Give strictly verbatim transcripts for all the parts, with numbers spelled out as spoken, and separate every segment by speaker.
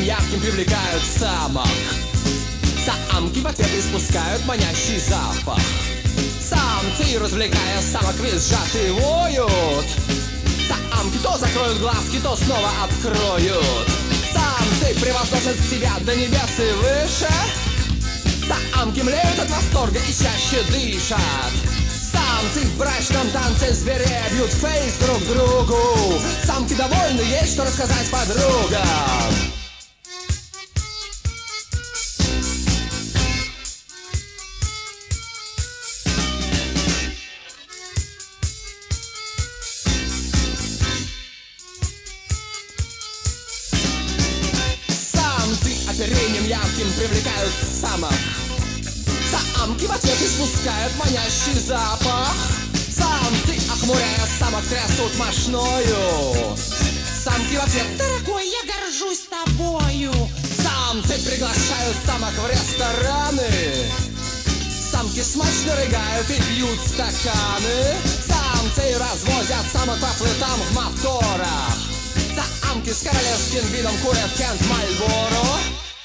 Speaker 1: ярким привлекают самок. Самки в ответ испускают манящий запах. Самцы, развлекая самок, визжат и воют. Самки то закроют глазки, то снова откроют. Самцы превозносят себя до небес и выше. Самки млеют от восторга и чаще дышат. Самцы в брачном танце зверей бьют фейс друг другу. Самки довольны, есть что рассказать подругам. Самцы оперением ярким привлекают самок. Самки в ответ испускают манящий запах. Самцы, охмуряя самок, трясут мошною. Самки в ответ: дорогой, я горжусь тобою. Самцы приглашают самок в рестораны. Самки смачно рыгают и пьют стаканы. Самцы развозят самок по флотам в моторах. Самки с королевским видом курят Кент Мальборо.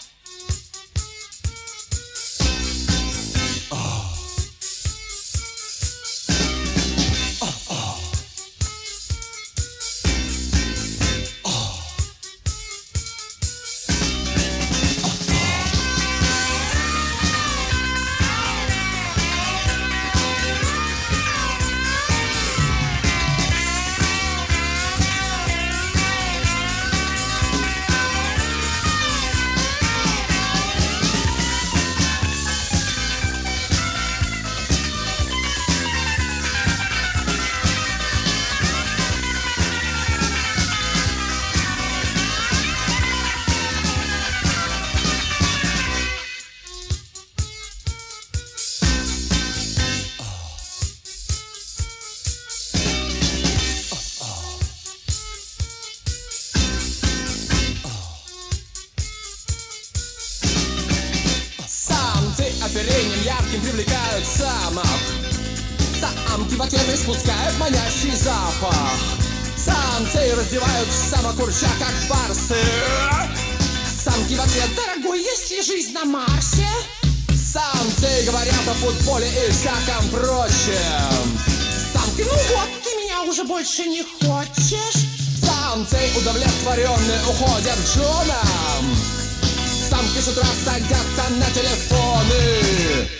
Speaker 1: Оперением ярким привлекают самок. Самки в ответ испускают манящий запах. Самцы раздевают самок, урча как барсы. Самки в ответ: дорогой, есть ли жизнь на Марсе? Самцы говорят о футболе и всяком прочем. Самки: ну вот, ты меня уже больше не хочешь. Самцы удовлетворенные уходят к женам. Самки с утра садятся на телефоны.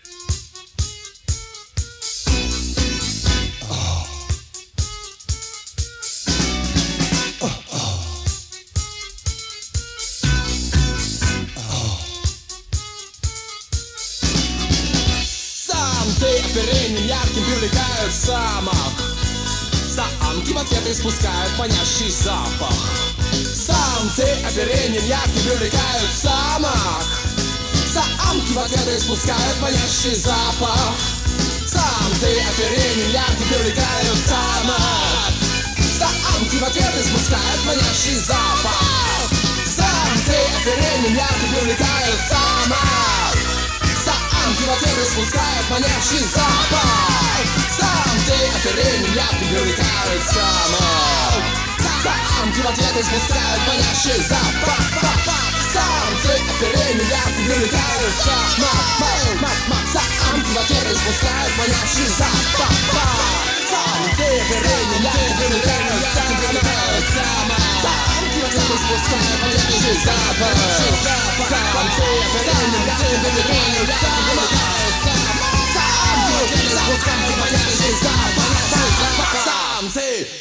Speaker 1: Самцы оперением ярким привлекают самок. Самки в ответ испускают манящий запах. Самцы оперением ярким привлекают самок. Самки в ответ испускают манящий запах. Самцы оперением ярким привлекают самок. Самки в ответ испускают манящий запах. Самцы оперением ярким привлекают самок. Самки в ответ испускают манящий запах. Самцы оперением ярким привлекают самок. Самки в ответ испускают манящий запах. Самцы оперением ярким привлекают самок. Самки в ответ испускают манящий запах. Самцы оперением ярким привлекают самок. Самки в ответ испускают манящий запах. Самцы оперением ярким привлекают самок. Самки в ответ испускают манящий запах. Самцы